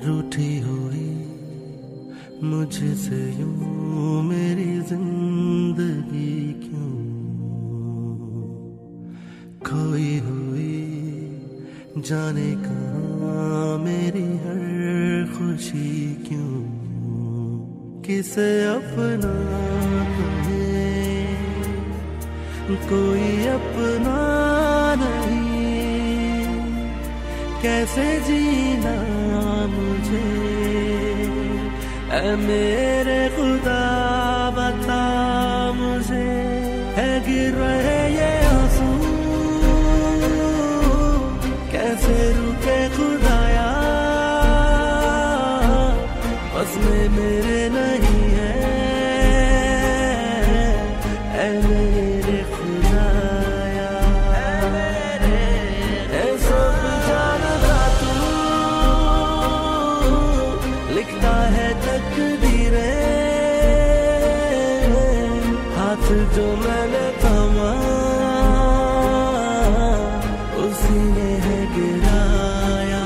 रूठी हुई मुझसे यूं मेरी जिंदगी क्यों, खोई हुई जाने कहाँ मेरी हर खुशी क्यों, किसे अपना तुम्हें कोई अपना नहीं, कैसे जीना मुझे ऐ मेरे खुदा बता मुझे, है गिर रहे ये आंसू कैसे रुके खुदाया, बस में मेरे नहीं है ऐ मेरे खुदाया, ऐ सब जानता तू लिखता है तकदीरें, हाथ जो मैंने थामा उसी ने है गिराया,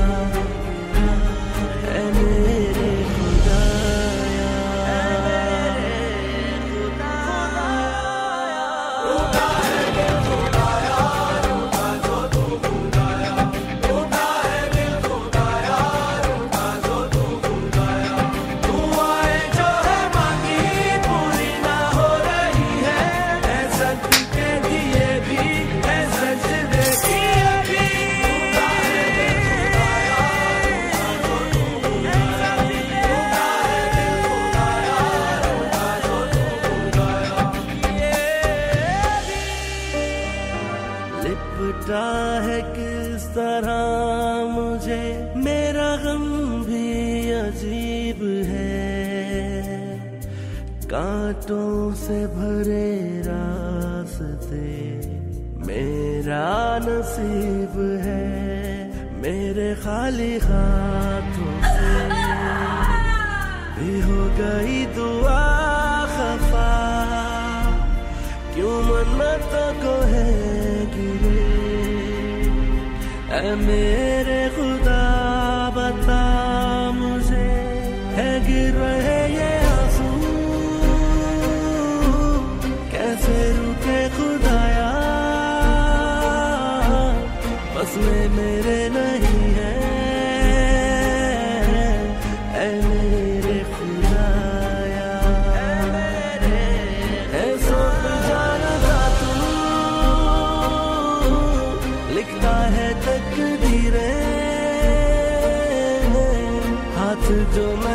ऐ मेरे खुदाया, रूठा है दिल खुदाया, रूठा जो तू खुदाया, रूठा है दिल खुदाया, रूठा जो तू खुदाया, दुआएं जो है मांगी पूरी ना हो रही है, ऐ सच के दिए भी ऐ सजदे किए भी, रूठा है दिल खुदाया, रूठा जो तू खुदाया, रूठा है दिल खुदाया, रूठा जो तू खुदाया, लिपटा है किस तरह मुझे मेरा गम भी अजीब है, कांटों से भरे रास्ते मेरा नसीब है, मेरे खाली हाथों से भी हो गई दुआ खफा, क्यों मन्नतों को है गिरे ऐ मेरे खुदा बता मुझे, है गिर रहे ये आंसू कैसे रुके खुदाया, बस में मेरे नहीं है ऐ मेरे खुदाया, है सब जानता तू लिखता है तकदीरें, हाथ जो मैं